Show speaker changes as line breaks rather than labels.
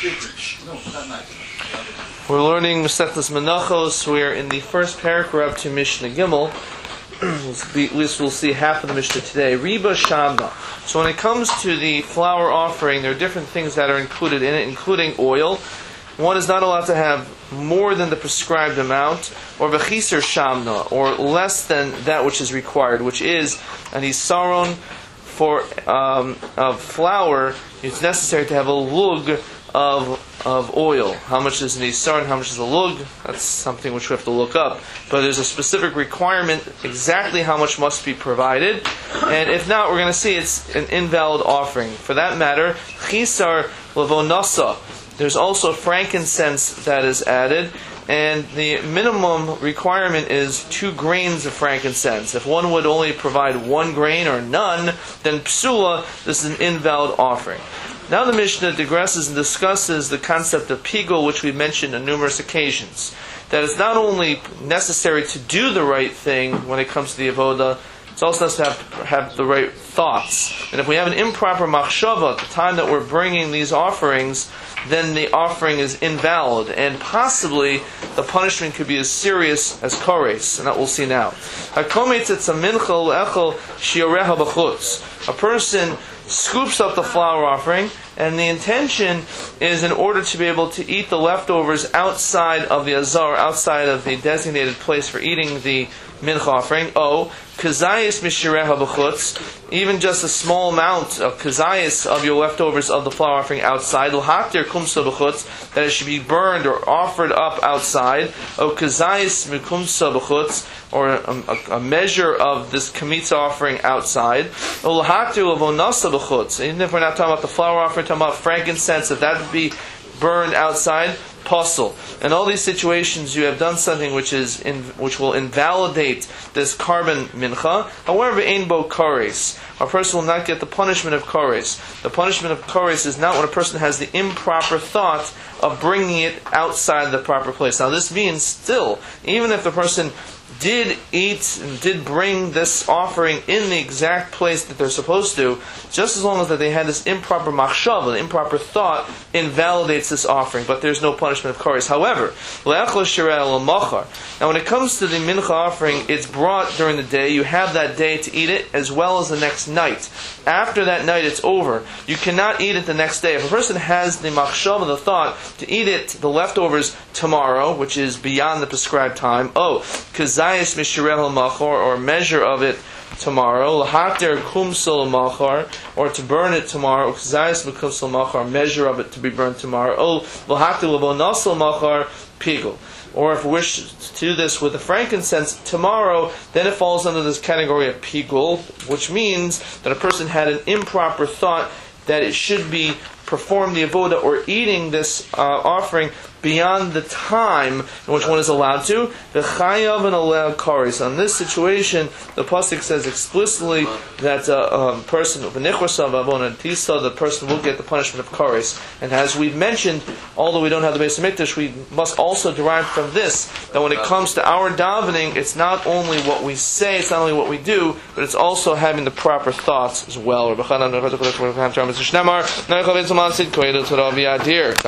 We're learning Masechtas Menachos. We're in the first paragraph to Mishnah Gimel. At least we'll see half of the Mishnah today. Riba Shamna. So when it comes to the flour offering, there are different things that are included in it, including oil. One is not allowed to have more than the prescribed amount, or v'chiser shamna, or less than that which is required, which is an isaron for of flour. It's necessary to have a lug of oil. How much is an isaron? How much is a lug? That's something which we have to look up. But there's a specific requirement exactly how much must be provided, and if not, we're going to see it's an invalid offering. For that matter, chisar levonasa. There's also frankincense that is added, and the minimum requirement is 2 grains of frankincense. If one would only provide 1 grain or none, then psula, this is an invalid offering. Now the Mishnah digresses and discusses the concept of pigul, which we mentioned on numerous occasions. That it's not only necessary to do the right thing when it comes to the avoda, it's also necessary to have the right thoughts. And if we have an improper machshava at the time that we're bringing these offerings, then the offering is invalid, and possibly the punishment could be as serious as kores, and that we'll see now. A person scoops up the flour offering, and the intention is in order to be able to eat the leftovers outside of the azar, outside of the designated place for eating the mincha offering. Kazayis mishireha b'chutz, even just a small amount of kazayis of your leftovers of the flour offering outside. L'hatir kumsa b'chutz, that it should be burned or offered up outside. O kazayis mikumsa b'chutz, or a measure of this kamitza offering outside. O l'hatir l'vonasa b'chutz, even if we're not talking about the flour offering, talking about frankincense, if that would be burned outside, puzzle. In all these situations, you have done something which will invalidate this carbon mincha. However, ein bo kores, a person will not get the punishment of kores. The punishment of kores is not when a person has the improper thought of bringing it outside the proper place. Now, this means still, even if the person did eat and did bring this offering in the exact place that they're supposed to, just as long as that they had this improper machshava, the improper thought, invalidates this offering, but there's no punishment of kores. However, now when it comes to the mincha offering, it's brought during the day. You have that day to eat it, as well as the next night. After that night, it's over. You cannot eat it the next day. If a person has the machshava, the thought, to eat it, the leftovers, tomorrow, which is beyond the prescribed time, kazayis mishireh machor, or measure of it tomorrow, l'hater kumsel machar, or to burn it tomorrow, kazayis mikumsel machar, measure of it to be burned tomorrow, l'hater l'vonasel machar, pigul. Or if we wish to do this with the frankincense tomorrow, then it falls under this category of pigul, which means that a person had an improper thought that it should be perform the avoda or eating this offering beyond the time in which one is allowed to. The chayav and allowed kores. On this situation, the pasuk says explicitly that a person the person will get the punishment of kores. And as we've mentioned, although we don't have the Beis Hamikdash, we must also derive from this that when it comes to our davening, it's not only what we say, it's not only what we do, but it's also having the proper thoughts as well.